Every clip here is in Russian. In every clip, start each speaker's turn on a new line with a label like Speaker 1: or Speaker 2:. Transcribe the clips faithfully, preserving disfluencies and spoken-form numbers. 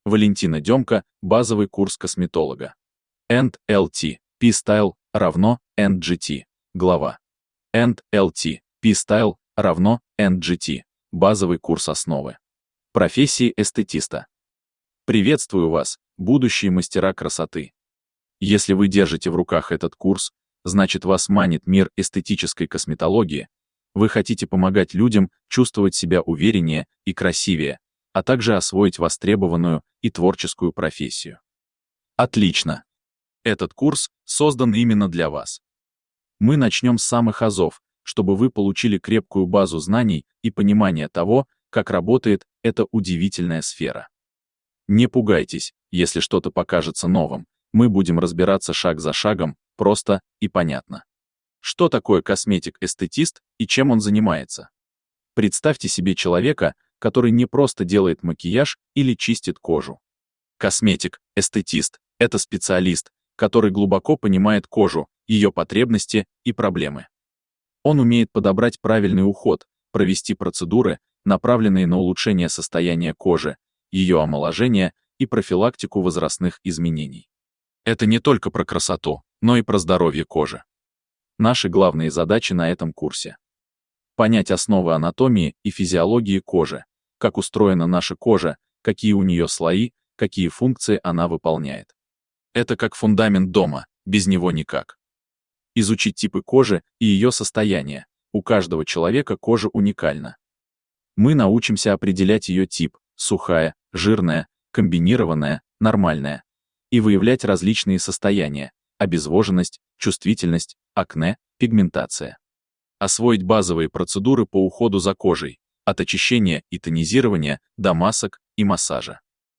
Speaker 1: Валентина Демко, базовый курс косметолога. энд эл ти, P-Style равно энд джи ти. Глава. энд эл ти, P-Style равно энд джи ти. Базовый курс основы. Профессии эстетиста. Приветствую вас, будущие мастера красоты. Если вы держите в руках этот курс, значит вас манит мир эстетической косметологии, вы хотите помогать людям чувствовать себя увереннее и красивее, а также освоить востребованную и творческую профессию. Отлично! Этот курс создан именно для вас. Мы начнем с самых азов, чтобы вы получили крепкую базу знаний и понимания того, как работает эта удивительная сфера. Не пугайтесь, если что-то покажется новым, мы будем разбираться шаг за шагом, просто и понятно. Что такое косметик-эстетист и чем он занимается? Представьте себе человека, который не просто делает макияж или чистит кожу. Косметик-эстетист — это специалист, который глубоко понимает кожу, ее потребности и проблемы. Он умеет подобрать правильный уход, провести процедуры, направленные на улучшение состояния кожи, ее омоложение и профилактику возрастных изменений. Это не только про красоту, но и про здоровье кожи. Наши главные задачи на этом курсе. Понять основы анатомии и физиологии кожи, как устроена наша кожа, какие у нее слои, какие функции она выполняет. Это как фундамент дома, без него никак. Изучить типы кожи и ее состояние. У каждого человека кожа уникальна. Мы научимся определять ее тип – сухая, жирная, комбинированная, нормальная, и выявлять различные состояния – обезвоженность, чувствительность, акне, пигментация. Освоить базовые процедуры по уходу за кожей, от очищения и тонизирования до масок и массажа.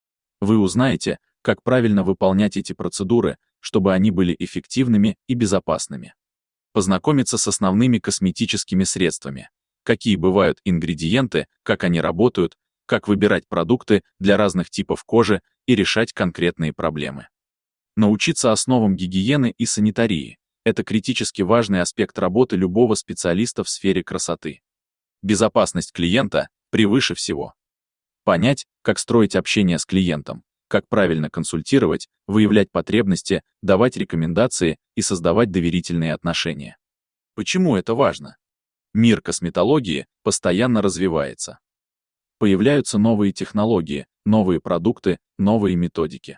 Speaker 1: Вы узнаете, как правильно выполнять эти процедуры, чтобы они были эффективными и безопасными. Познакомиться с основными косметическими средствами, какие бывают ингредиенты, как они работают, как выбирать продукты для разных типов кожи и решать конкретные проблемы. Научиться основам гигиены и санитарии – это критически важный аспект работы любого специалиста в сфере красоты. Безопасность клиента превыше всего. Понять, как строить общение с клиентом, как правильно консультировать, выявлять потребности, давать рекомендации и создавать доверительные отношения. Почему это важно? Мир косметологии постоянно развивается. Появляются новые технологии, новые продукты, новые методики.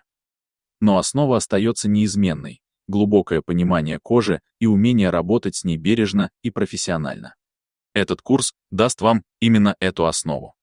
Speaker 1: Но основа остается неизменной – глубокое понимание кожи и умение работать с ней бережно и профессионально. Этот курс даст вам именно эту основу.